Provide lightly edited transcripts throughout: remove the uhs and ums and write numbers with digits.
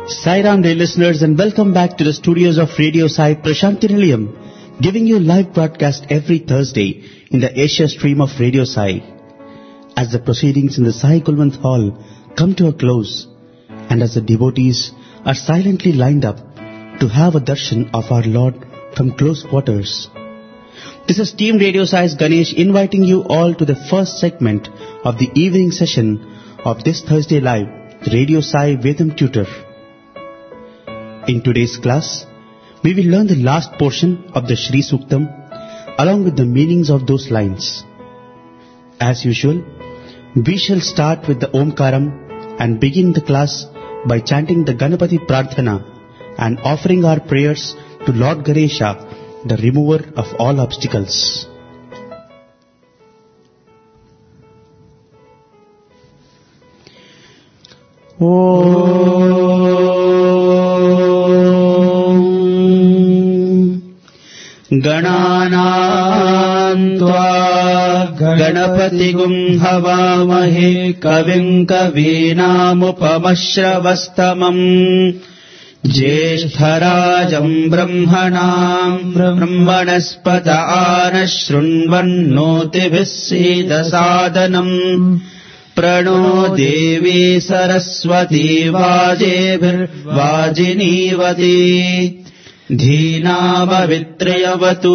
Sairam Day listeners, and welcome back to the studios of Radio Sai Prashanti Nilayam, giving you live broadcast every Thursday in the Asia stream of Radio Sai. As the proceedings in the Sai Kulwant Hall come to a close, and as the devotees are silently lined up to have a darshan of our Lord from close quarters, this is Team Radio Sai's Ganesh inviting you all to the first segment of the evening session of this Thursday live, Radio Sai Vedam Tutor. In today's class, we will learn the last portion of the Shri Suktam along with the meanings of those lines. As usual, we shall start with the Omkaram and begin the class by chanting the Ganapati Prarthana and offering our prayers to Lord Ganesha, the remover of all obstacles. गणानां त्वा गणपतिगुं हवामहे कविं कवीनामुपमश्रवस्तमम् ज्येष्ठराजं ब्रह्मणां ब्रह्मणस्पत आनः शृण्वन्नोतिभिः सीदसादनम् प्रणो देवी सरस्वती वाजेभिर्वाजिनीवती धीनामवित्रयवतु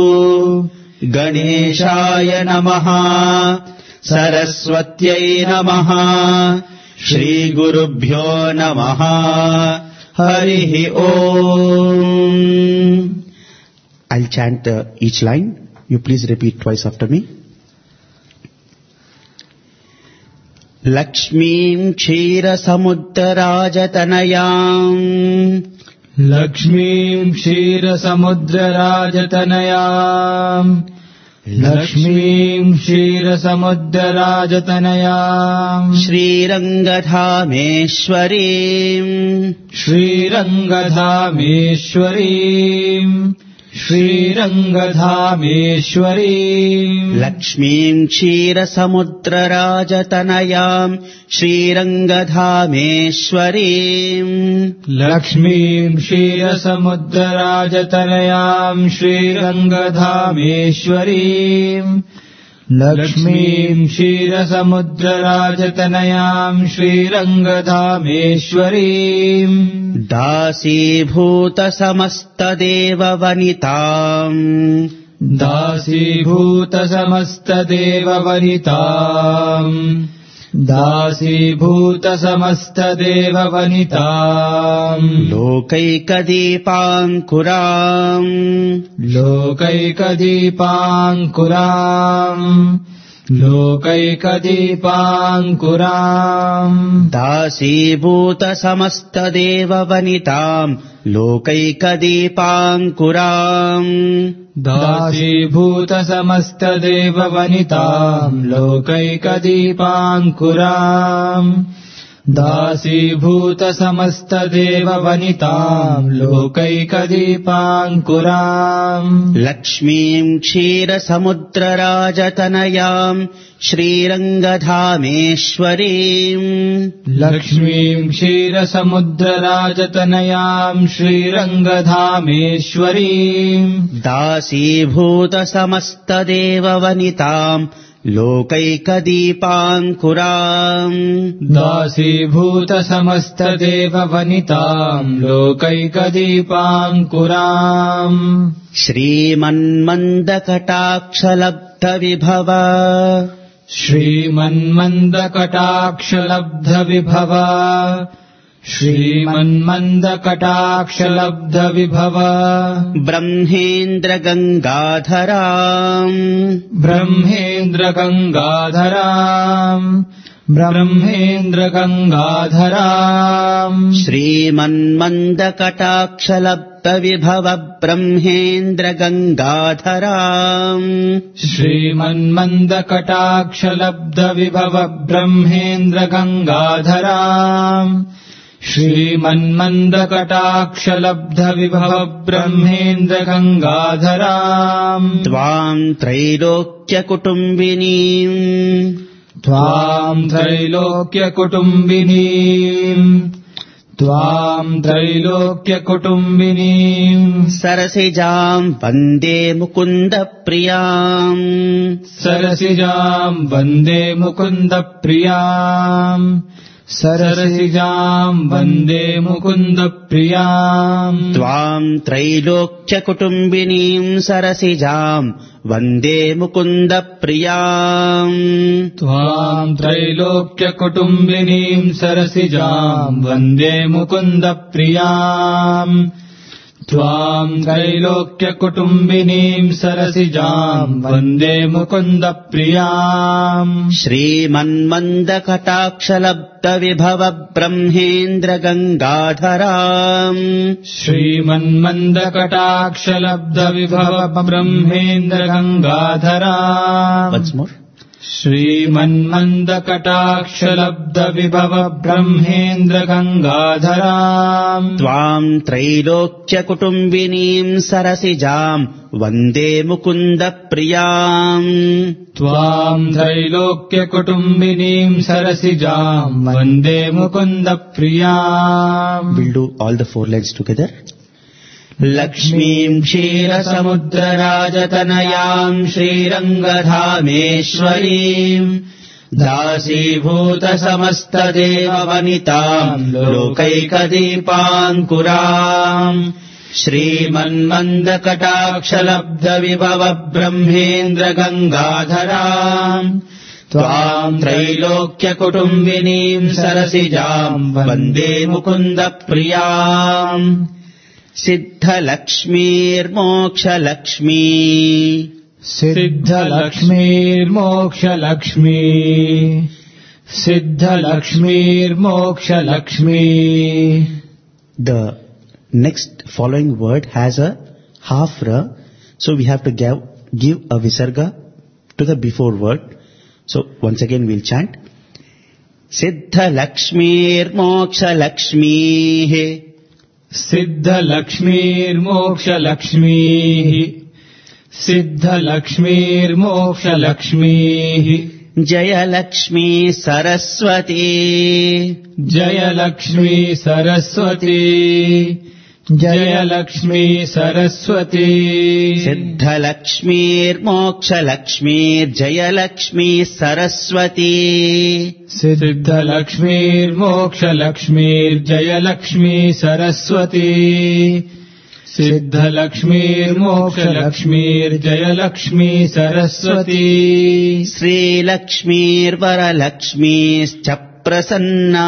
गणेशाय नमः सरस्वत्यै नमः श्रीगुरुभ्यो नमः हरिः ओम्. I'll chant each line. You please repeat twice after me. लक्ष्मीं क्षीरसमुद्रराजतनयाम् लक्ष्मीं क्षीरसमुद्रराजतनयाम् लक्ष्मीं क्षीरसमुद्रराजतनयाम् श्रीरङ्गधामेश्वरीम् श्रीरङ्गधामेश्वरीम् श्रीरङ्गधामेश्वरीम् लक्ष्मीं क्षीरसमुद्रराजतनयाम् श्रीरङ्गधामेश्वरीम् लक्ष्मीं क्षीरसमुद्रराजतनयाम् श्रीरङ्गधामेश्वरीम् लक्ष्मीं क्षीरसमुद्रराजतनयाम् श्रीरङ्गधामेश्वरीम् दासीभूतसमस्तदेववनिताम् दासीभूतसमस्तदेववनिताम् दासीभूतसमस्तदेववनिताम् लोकैकदीपाङ्कुराम् लोकैकदीपाङ्कुराम् लोकैकदीपाङ्कुराम् दासीभूतसमस्तदेववनिताम् लोकैकदीपाङ्कुराम् दासीभूतसमस्तदेववनिताम् लोकैकदीपाङ्कुराम् दासीभूतसमस्तदेववनिताम् लोकैकदीपाङ्कुराम् लक्ष्मीं क्षीरसमुद्रराजतनयाम् श्रीरङ्गधामेश्वरीम् लक्ष्मीं क्षीरसमुद्रराजतनयाम् श्रीरङ्गधामेश्वरीम् दासीभूतसमस्तदेववनिताम् लोकैकदीपाङ्कुराम् दासीभूतसमस्तदेववनिताम् लोकैकदीपाङ्कुराम् श्रीमन्मन्दकटाक्षलब्धविभव श्रीमन्मन्दकटाक्षलब्धविभव श्रीमन्मन्दकटाक्षलब्धविभव ब्रह्मेन्द्रगङ्गाधराम् ब्रह्मेन्द्रगङ्गाधराम् ब्रह्मेन्द्रगङ्गाधराम् श्रीमन्मन्दकटाक्षलब्धविभव ब्रह्मेन्द्रगङ्गाधराम् श्रीमन्मन्दकटाक्षलब्धविभव ब्रह्मेन्द्रगङ्गाधराम् श्रीमन्मन्दकटाक्षलब्धविभव ब्रह्मेन्द्रगङ्गाधराम् त्वाम् त्रैलोक्यकुटुम्बिनीम् त्वाम् त्रैलोक्यकुटुम्बिनीम् त्वां त्रैलोक्यकुटुम्बिनीं सरसिजां वन्दे मुकुन्दप्रियाम् सरसिजां वन्दे मुकुन्दप्रियाम् सरसिजां वन्दे मुकुन्दप्रियाम् त्वां त्रैलोक्यकुटुम्बिनीं सरसिजां वन्दे मुकुन्दप्रियाम् त्वां त्रैलोक्यकुटुम्बिनीं सरसिजां वन्दे मुकुन्दप्रियाम् त्वां त्रैलोक्यकुटुम्बिनीं सरसिजां वन्दे मुकुन्दप्रियाम् श्रीमन्मन्दकटाक्षलब्धविभव ब्रह्मेन्द्र गङ्गाधराम् श्रीमन्मन्दकटाक्षलब्धविभव ब्रह्मेन्द्र गङ्गाधराम् Once more. श्रीमन्मन्दकटाक्षलब्धविभव ब्रह्मेन्द्र गङ्गाधराम् त्वां त्रैलोक्यकुटुम्बिनीं सरसिजां वन्दे मुकुन्दप्रियाम् त्वां त्रैलोक्यकुटुम्बिनीं सरसिजां वन्दे मुकुन्दप्रियाम्. We'll do all the 4 lines together. लक्ष्मीं क्षीरसमुद्रराजतनयां श्रीरङ्गधामेश्वरीम् दासीभूतसमस्तदेववनितां लोकैकदीपाङ्कुराम् श्रीमन्मन्दकटाक्षलब्धविभव ब्रह्मेन्द्र गङ्गाधराम् त्वां त्रैलोक्यकुटुम्बिनीं सरसिजां वन्दे मुकुन्दप्रियाम्. सिद्धलक्ष्मीर्मोक्षलक्ष्मी सिद्धलक्ष्मीर्मोक्षलक्ष्मी सिद्धलक्ष्मीर्मोक्षलक्ष्मी. The next following word has a half ra, so we have to give a visarga to the before word. So once again we'll chant Siddhalakshmirmokshalakshmeeh सिद्धलक्ष्मीर्मोक्षलक्ष्मीः सिद्धलक्ष्मीर्मोक्षलक्ष्मीः. Jayalakshmi Saraswati Jayalakshmi Saraswati Jayalakshmi Saraswati. सिद्धलक्ष्मीर्मोक्षलक्ष्मीर्जयलक्ष्मी Saraswati सिद्धलक्ष्मीर्मोक्षलक्ष्मीर्जयलक्ष्मी Saraswati सिद्धलक्ष्मीर्मोक्षलक्ष्मीर्जयलक्ष्मी Saraswati. श्रीलक्ष्मीर्वरलक्ष्मीश्च Prasanna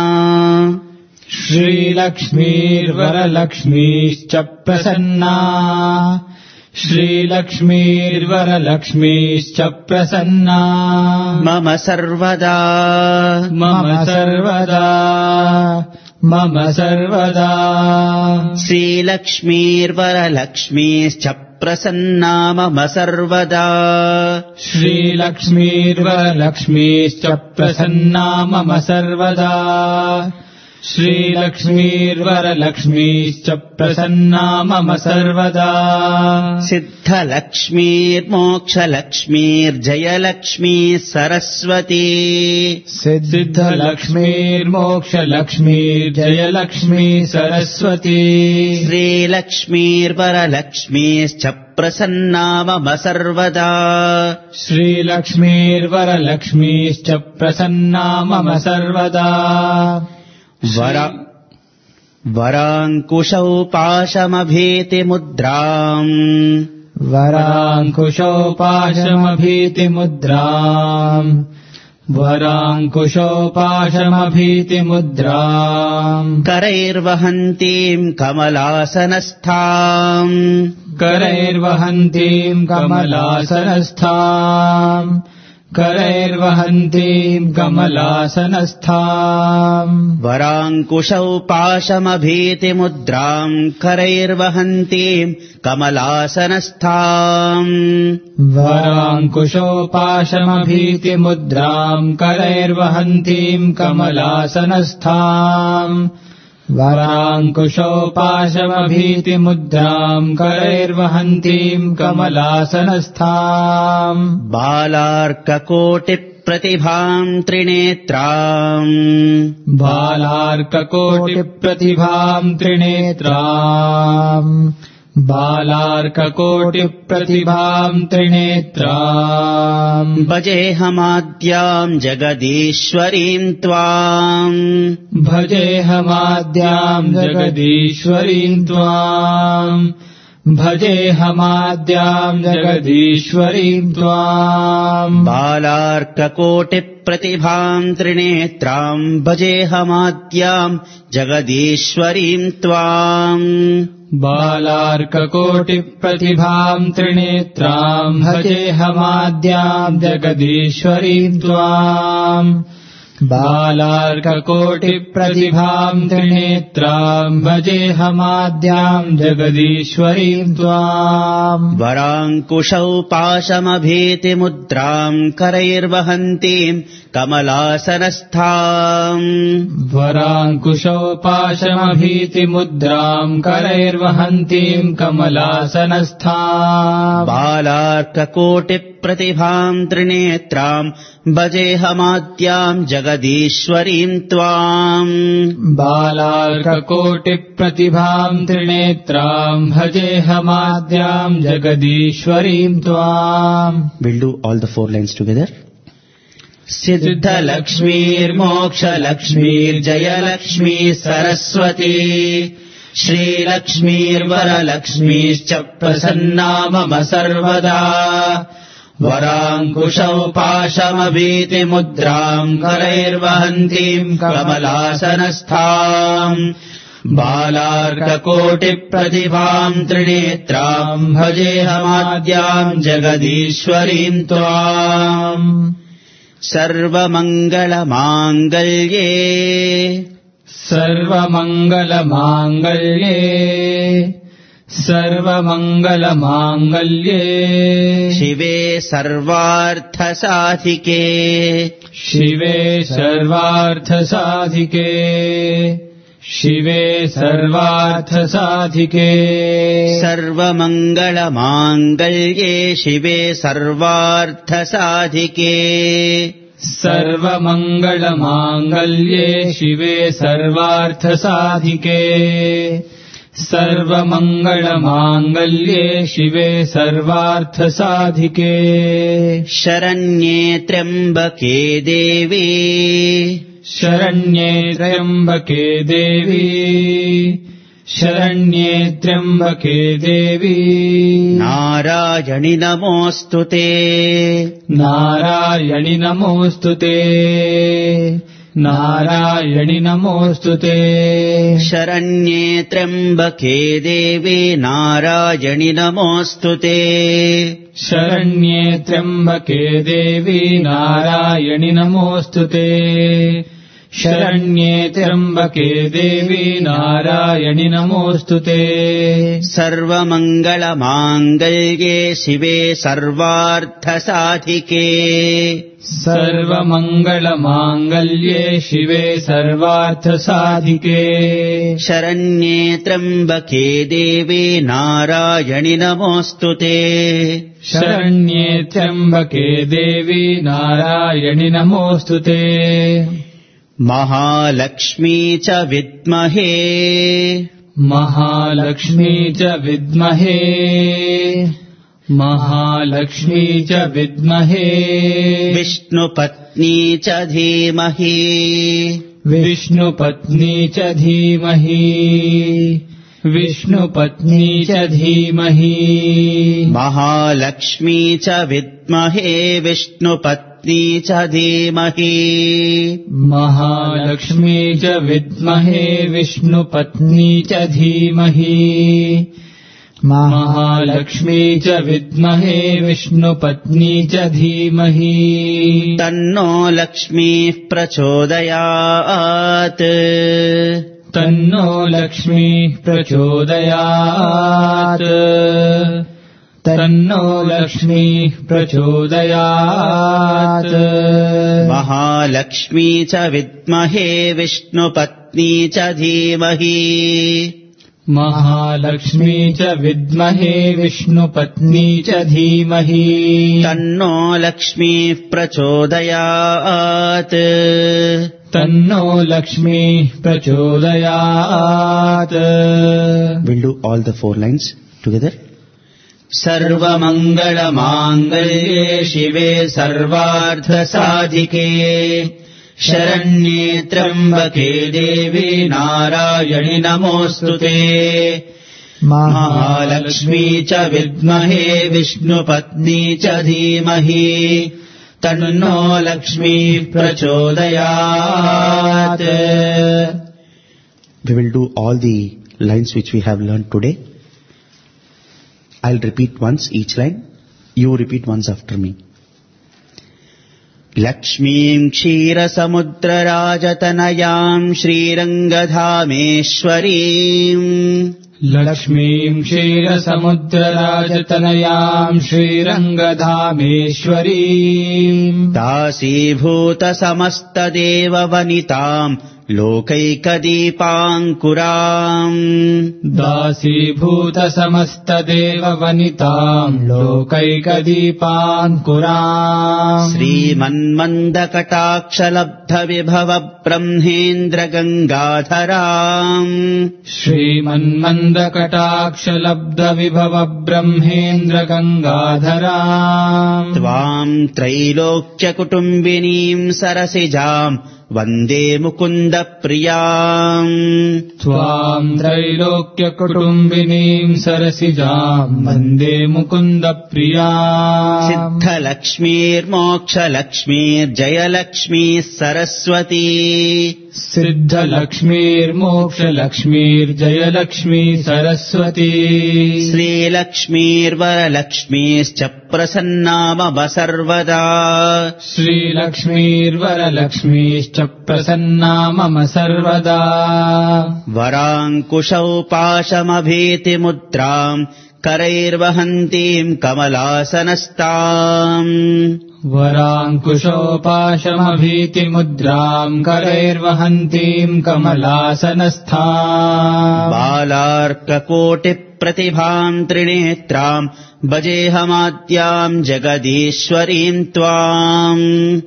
श्रीलक्ष्मीर्वरलक्ष्मीश्च Prasanna श्रीलक्ष्मीर्वरलक्ष्मीश्च Prasanna. मम सर्वदा मम सर्वदा मम सर्वदा. श्रीलक्ष्मीर्वरलक्ष्मीश्च प्रसन्ना मम सर्वदा श्रीलक्ष्मीर्वरलक्ष्मीश्च प्रसन्ना मम सर्वदा श्रीलक्ष्मीर्वरलक्ष्मीश्च प्रसन्ना मम सर्वदा. सिद्धलक्ष्मीर्मोक्षलक्ष्मीर्जयलक्ष्मी सरस्वती सिद्धलक्ष्मीर्मोक्षलक्ष्मीर्जयलक्ष्मी सरस्वती श्रीलक्ष्मीर्वरलक्ष्मीश्च प्रसन्ना मम सर्वदा श्रीलक्ष्मीर्वरलक्ष्मीश्च प्रसन्ना मम सर्वदा. वराङ्कुशौ पाशमभीतिमुद्राम् वराङ्कुशौ पाशमभीतिमुद्राम् वराङ्कुशौ पाशमभीतिमुद्राम् करैर्वहन्तीम् कमलासनस्थाम् करैर्वहन्तीम् कमलासनस्थाम् करैर्वहन्तीम् कमलासनस्थाम्. वराङ्कुशौ पाशमभीतिमुद्राम् करैर्वहन्तीम् कमलासनस्थाम् वराङ्कुशौ पाशमभीतिमुद्राम् करैर्वहन्तीम् कमलासनस्थाम् वराङ्कुशौ पाशमभीतिमुद्राम् करैर्वहन्तीम् कमलासनस्थाम्. बालार्ककोटिप्रतिभासमानाम् प्रतिभां त्रिनेत्रां बालार्ककोटिप्रतिभां त्रिनेत्रां बालार्ककोटिप्रतिभां त्रिनेत्रां भजेऽहमाद्यां जगदीश्वरीं त्वां भजेऽहमाद्यां जगदीश्वरीं त्वां भजेऽहमाद्यां जगदीश्वरीं त्वां बालार्ककोटिप्रतिभां त्रिनेत्रां भजेऽहमाद्यां जगदीश्वरीं त्वां बालार्ककोटिप्रतिभां त्रिनेत्रां भजेऽहमाद्यां जगदीश्वरीं त्वां बालार्ककोटिप्रतिभां त्रिनेत्रां भजेऽहमाद्यां जगदीश्वरीं त्वां वराङ्कुशौ पाशमभीतिमुद्रां करैर्वहन्तीं कमलासनस्थाम् वराङ्कुशौ पाशमभीतिमुद्रां करैर्वहन्तीं कमलासनस्थाम् बालार्ककोटिप्रतिभां त्रिनेत्रां भजेऽहमाद्यां जगदीश्वरीं त्वाम् बालार्ककोटिप्रतिभां त्रिनेत्रां भजेऽहमाद्यां जगदीश्वरीं त्वाम्. We'll do all the 4 lines together. सिद्धलक्ष्मीर्मोक्षलक्ष्मीर्जयलक्ष्मी Saraswati श्रीलक्ष्मीर्वरलक्ष्मीश्च Prasanna मम सर्वदा वराङ्कुशौ पाशमभीतिमुद्रां करैर्वहन्तीं कमलासनस्थाम् बालार्ककोटिप्रतिभां त्रिनेत्रां भजेऽहमाद्यां जगदीश्वरीं त्वाम् सर्वमङ्गलमाङ्गल्ये सर्वमङ्गलमाङ्गल्ये सर्वमङ्गलमाङ्गल्ये शिवे सर्वार्थसाधिके शिवे सर्वार्थसाधिके शिवे सर्वार्थसाधिके सर्वमङ्गलमाङ्गल्ये शिवे सर्वार्थसाधिके सर्वमङ्गलमाङ्गल्ये शिवे सर्वार्थसाधिके सर्वमङ्गलमाङ्गल्ये शिवे सर्वार्थसाधिके शरण्ये त्र्यम्बके देवी शरण्ये त्र्यम्बके देवी शरण्ये त्र्यम्बके देवी नारायणि नमोऽस्तुते नारायणि नमोऽस्तुते नारायणि नमोऽस्तुते शरण्ये त्र्यम्बके देवी नारायणि नमोऽस्तुते शरण्ये त्र्यम्बके देवी नारायणि नमोऽस्तुते शरण्ये त्र्यम्बके देवी नारायणि नमोऽस्तुते सर्वमङ्गलमाङ्गल्ये शिवे सर्वार्थसाधिके सर्वमङ्गलमाङ्गल्ये शिवे सर्वार्थसाधिके शरण्ये त्र्यम्बके देवी नारायणि नमोऽस्तुते शरण्ये त्र्यम्बके देवी नारायणि नमोऽस्तुते महालक्ष्मी च विद्महे महालक्ष्मी च विद्महे महालक्ष्मी च विद्महे विष्णुपत्नी च धीमहि विष्णुपत्नी च धीमहि विष्णुपत्नी च धीमहि महालक्ष्मी च विद्महे विष्णुपत्नी च धीमहि महालक्ष्मी च विद्महे विष्णुपत्नी च धीमहि महालक्ष्मी च विद्महे विष्णुपत्नी च धीमहि तन्नो लक्ष्मीः प्रचोदयात् तन्नो लक्ष्मीः प्रचोदयात् तन्नो लक्ष्मीः प्रचोदयात् महालक्ष्मी च विद्महे विष्णुपत्नी च धीमहि महालक्ष्मी च विद्महे विष्णुपत्नी च धीमहि तन्नो लक्ष्मीः प्रचोदयात् तन्नो लक्ष्मीः प्रचोदयात्. We'll do all the 4 lines together. सर्वमङ्गलमाङ्गल्ये शिवे सर्वार्थसाधिके शरण्ये त्र्यम्बके देवी नारायणि नमोऽस्तुते. महालक्ष्मी च विद्महे विष्णुपत्नी च धीमहि तन्नो लक्ष्मीः प्रचोदयात्. We will do all the lines which we have learned today. I'll repeat once each line. You repeat once after me. लक्ष्मीं क्षीरसमुद्रराजतनयां श्रीरङ्गधामेश्वरीम् लक्ष्मीं क्षीरसमुद्रराजतनयां श्रीरङ्गधामेश्वरीम् दासीभूतसमस्तदेववनिताम् लोकैकदीपाङ्कुराम् दासीभूतसमस्तदेववनिताम् लोकैकदीपाङ्कुराम् श्रीमन्मन्दकटाक्षलब्धविभवब्रह्मेन्द्रगङ्गाधराम् श्रीमन्मन्दकटाक्षलब्धविभवब्रह्मेन्द्रगङ्गाधराम् त्वाम् त्रैलोक्यकुटुम्बिनीम् सरसिजाम् वन्दे मुकुन्दप्रियाम् त्वाम् त्रैलोक्यकुटुम्बिनीम् सरसिजाम् वन्दे मुकुन्दप्रियाम् सिद्धलक्ष्मीर्मोक्षलक्ष्मीर्जयलक्ष्मीः सरस्वती सिद्धलक्ष्मीर्मोक्षलक्ष्मीर्जयलक्ष्मी सरस्वती श्रीलक्ष्मीर्वरलक्ष्मीश्च प्रसन्ना मम सर्वदा श्रीलक्ष्मीर्वरलक्ष्मीश्च प्रसन्ना मम सर्वदा वराङ्कुशौ पाशमभीतिमुद्राम् करैर्वहन्तीम् कमलासनस्ताम् वराङ्कुशोपाशमभीतिमुद्राम् करैर्वहन्तीम् कमलासनस्थाम् बालार्ककोटिप्रतिभाम् त्रिनेत्राम् भजेऽहमाद्याम् जगदीश्वरीम् त्वाम्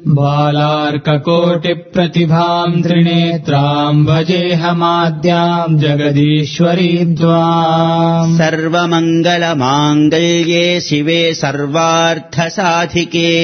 बालार्ककोटिप्रतिभाम् त्रिनेत्राम् भजेऽहमाद्याम् जगदीश्वरीम् त्वाम् सर्वमङ्गलमाङ्गल्ये शिवे सर्वार्थसाधिके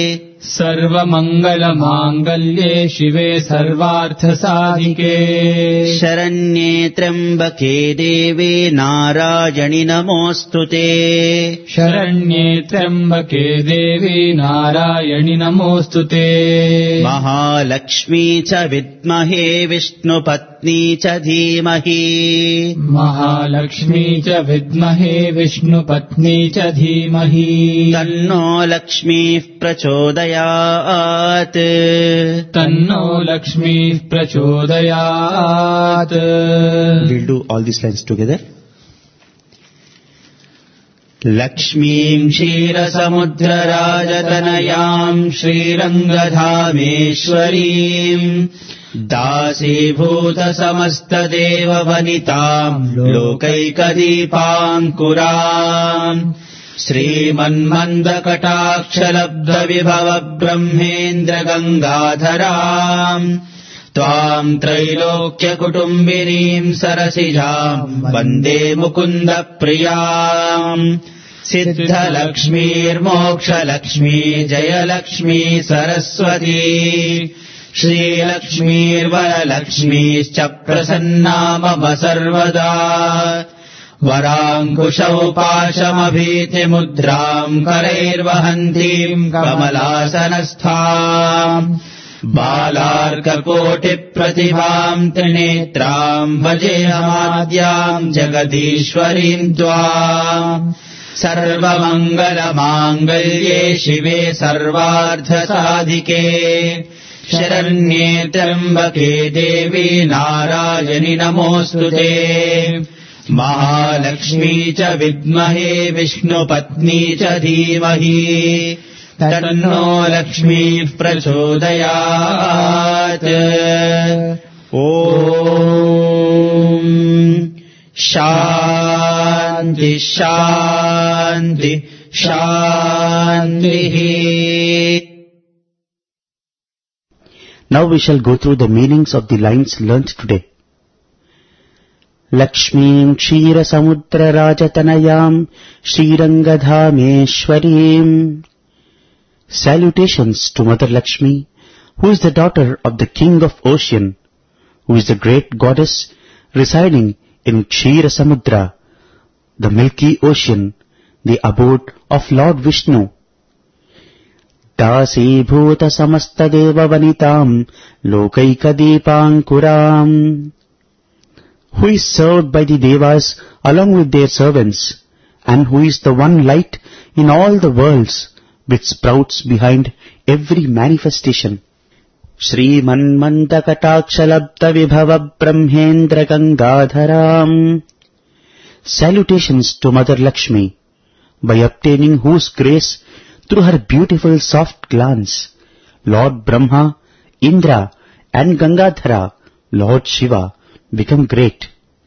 सर्वमङ्गलमाङ्गल्ये शिवे सर्वार्थसाधिके शरण्ये त्र्यम्बके देवे नारायणि नमोऽस्तुते शरण्ये त्र्यम्बके देवी नारायणि नमोऽस्तुते महालक्ष्मी च विद्महे विष्णुपत्नी च धीमहि महालक्ष्मी च विद्महे विष्णुपत्नी च धीमहि तन्नो लक्ष्मीः प्रचोदयात् तन्नो लक्ष्मीः प्रचोदयात्. We'll do all these lines together. लक्ष्मीं क्षीरसमुद्रराजतनयां श्रीरङ्गधामेश्वरीम् दासीभूतसमस्तदेववनिताम् लोकैकदीपाङ्कुराम् श्रीमन्मन्दकटाक्षलब्धविभवब्रह्मेन्द्रगङ्गाधराम् त्वाम् त्रैलोक्यकुटुम्बिनीम् सरसिजाम् वन्दे मुकुन्दप्रियाम् सिद्धलक्ष्मीर्मोक्षलक्ष्मी जयलक्ष्मी सरस्वती श्रीलक्ष्मीर्वरलक्ष्मीश्च प्रसन्ना मम सर्वदा वराङ्कुशौ पाशमभीतिमुद्राम् करैर्वहन्तीम् कमलासनस्थाम् बालार्ककोटिप्रतिभाम् त्रिनेत्राम् भजेऽहमाद्याम् जगदीश्वरीम् त्वाम् सर्वमङ्गलमाङ्गल्ये शिवे सर्वार्थसाधिके शरण्ये त्र्यम्बके देवी नारायणि नमोऽस्तुते महालक्ष्मी च विद्महे विष्णुपत्नी च धीमहि तन्नो लक्ष्मीः प्रचोदयात्. ॐ Shanti, Shanti, Shanti. Now we shall go through the meanings of the lines learnt today. Lakshmim Kshira Samudra Rajatanayam Shrirangadhameshwarim. Salutations to Mother Lakshmi, who is the daughter of the King of Ocean, who is the great goddess residing in Kshira Samudra, the milky ocean, the abode of Lord Vishnu. Dasi bhuta samasta deva vanitam lokaika deepankuram. Who is served by the devas along with their servants, and who is the one light in all the worlds, which sprouts behind every manifestation. Shri Manmantakatakṣalabda Vibhava Brahmendra Gangadharam. Salutations to Mother Lakshmi, by obtaining whose grace through her beautiful soft glance, Lord Brahma, Indra and Gangadhara, Lord Shiva, become great.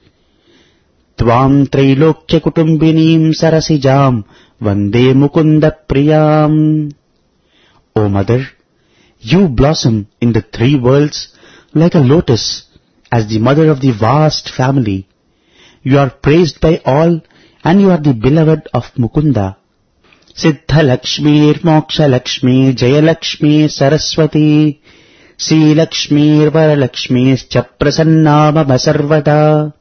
Tvam Trailokya Kutumbinim Sarasijam Vande Mukunda Priyam. O Mother, you blossom in the three worlds like a lotus as the mother of the vast family. You are praised by all and you are the beloved of Mukunda. Siddha Lakshmi, Moksha Lakshmi, Jaya Lakshmi, Saraswati, Sri Lakshmi, Vara Lakshmi, Chaprasannama Sarvada.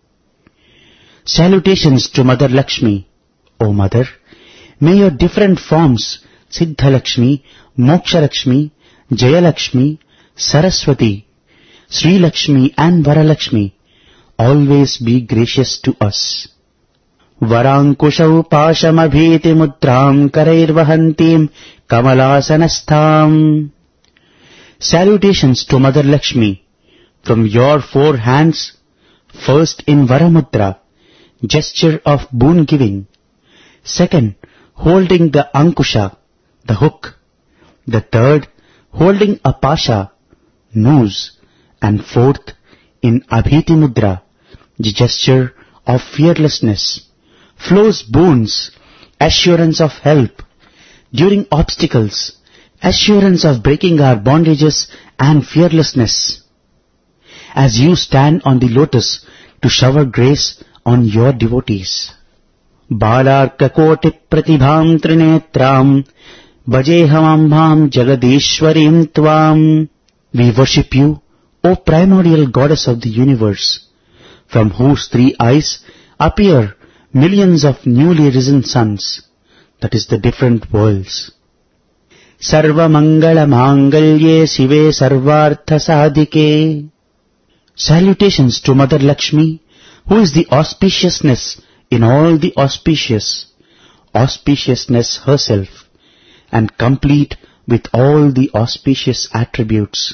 Salutations to Mother Lakshmi. O Mother, may your different forms, Siddha Lakshmi, Moksha Lakshmi, Jaya Lakshmi, Saraswati, Sri Lakshmi and Vara Lakshmi, always be gracious to us. Varankushau pashamabhiti mudram karairvahantim kamalasanastham. Salutations to Mother Lakshmi. From your four hands, first in Varamudra, gesture of boon giving. Second, holding the Ankusha, the hook. The third, holding a pasha, noose. And fourth, in Abhiti Mudra, the gesture of fearlessness, flows boons, assurance of help during obstacles, assurance of breaking our bondages and fearlessness. As you stand on the lotus to shower grace on your devotees. Balarka koti pratibham trinetram bhajehamambham jagadishwarim tvam. We worship you, O primordial goddess of the universe, from whose three eyes appear millions of newly risen suns, that is the different worlds. Sarva Mangala Mangalye Sive Sarvartha Sadhike. Salutations to Mother Lakshmi, who is the auspiciousness in all the auspicious, auspiciousness herself, and complete with all the auspicious attributes.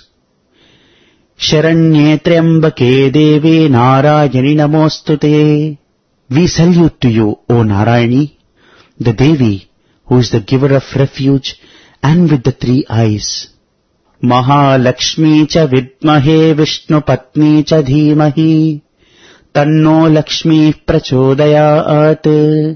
Sharanye Triambake Devi Narayani Namostute. We salute to you, O Narayani, the Devi, who is the giver of refuge and with the three eyes. Mahalakshmi cha vidmahe Vishnu patni cha dhimahi tanno Lakshmi prachodayat.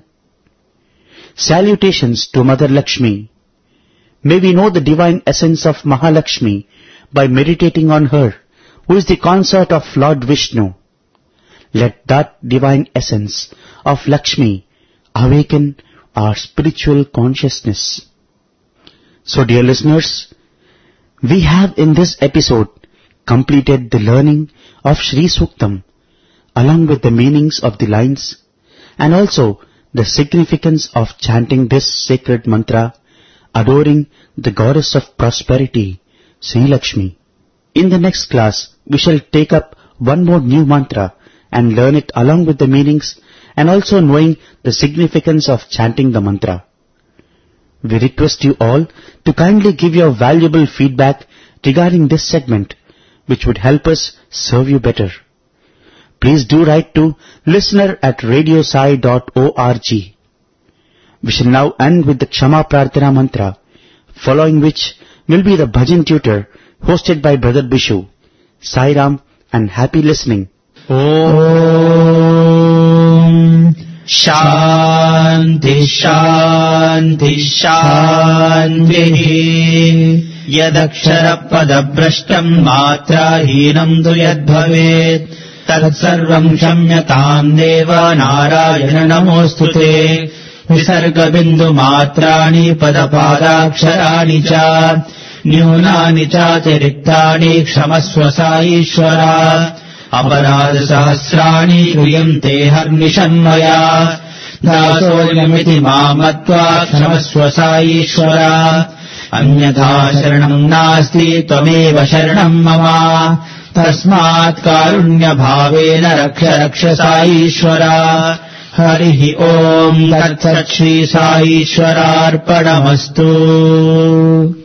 Salutations to Mother Lakshmi. May we know the divine essence of Mahalakshmi by meditating on her, who is the consort of Lord Vishnu. Let that divine essence of Lakshmi awaken our spiritual consciousness. So dear listeners, we have in this episode completed the learning of Shri Suktam along with the meanings of the lines and also the significance of chanting this sacred mantra adoring the goddess of prosperity, Sri Lakshmi. In the next class, we shall take up one more new mantra and learn it along with the meanings and also knowing the significance of chanting the mantra. We request you all to kindly give your valuable feedback regarding this segment, which would help us serve you better. Please do write to listener@radiosai.org. We shall now end with the Kshama Prarthana mantra, following which will be the Bhajan Tutor hosted by Brother Bishu. Sai Ram and happy listening. Om शान्ति शान्ति शान्तिः। यदक्षरपदभ्रष्टम् मात्राहीनम् तु यद्भवेत् तत्सर्वम् क्षम्यताम् देव नारायण नमोऽस्तु ते। विसर्गबिन्दुमात्राणि पदपादाक्षराणि च न्यूनानि चातिरिक्तानि क्षमस्व साईश्वरा। अपराधसहस्राणि क्रियन्ते हर्निशन्मया दासोऽयमिति मामत्वा क्षमस्व साईश्वरा। अन्यथा शरणम् नास्ति त्वमेव शरणम् मम तस्मात् कारुण्यभावेन रक्ष रक्ष साईश्वरा। हरिः ओम् तत्सत् श्री साईश्वरार्पणमस्तु।